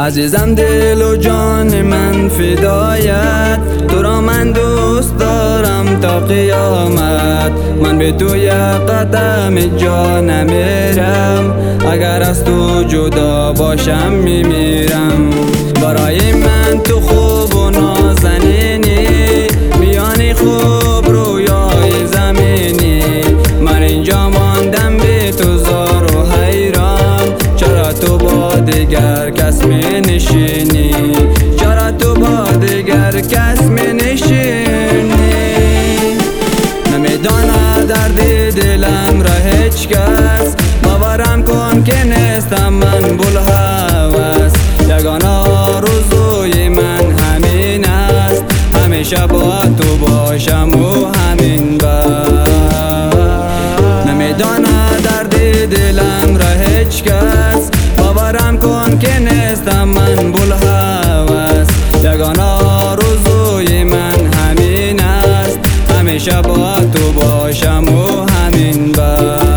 عزیزم دل و جان من فدایت، تو را من دوست دارم تا قیامت. من به تو یک قدم جا نمیرم، اگر از تو جدا باشم میمیرم. برای من تو خوب و نازنینی، میانی خوب رویای زمینی. من اینجا ماندم به تو زار و حیران، چرا تو با دیگر کس می نشینی؟ چرا تو با دیگر کس می نشینی؟ نمیداند درد دلم را هیچ کس، باورم کن که نیستم من بوالهوس. یگانه آرزوی من همین است، همیشه با تو باشم و همین بس. نمیداند درد دلم را هیچ کس، باورم کن که نیستم من بوالهوس. یگانه آرزوی من همین است، همیشه با تو باشم و همین بس.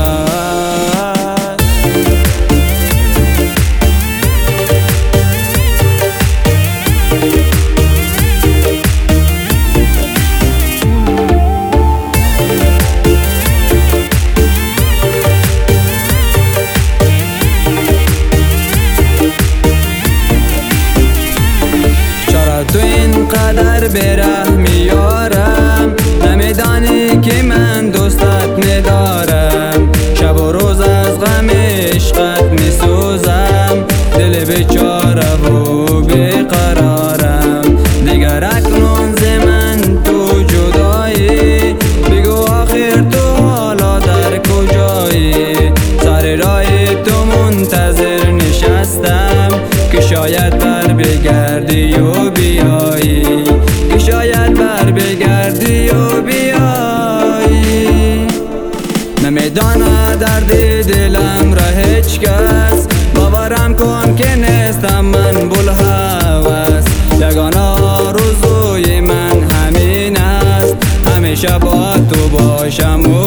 تو اینقدر برحمی یارم، نمیدانی که من دوستت ندارم. شب و روز از غم عشقت میسوزم، دل بیچاره و بیقرارم. دیگر اکنون ز من تو جدایی، بگو آخر تو حالا در کجایی؟ سر راه تو منتظر نشستم، که شاید بر بگردی و بیایی، که شاید بر بگردی و بیایی. نمیداند درد دلم را هیچ کس، باورم کن که نیستم من بوالهوس. یگانه آرزوی من همین است، همیشه با تو باشم و